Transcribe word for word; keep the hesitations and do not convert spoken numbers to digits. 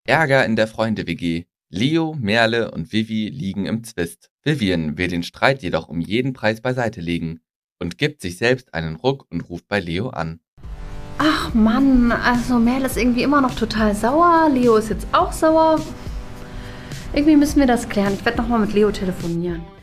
Ärger in der Freunde-W G. Leo, Merle und Vivi liegen im Zwist. Vivian will den Streit jedoch um jeden Preis beiseite legen und gibt sich selbst einen Ruck und ruft bei Leo an. Ach Mann, also Merle ist irgendwie immer noch total sauer. Leo ist jetzt auch sauer. Irgendwie müssen wir das klären. Ich werde nochmal mit Leo telefonieren.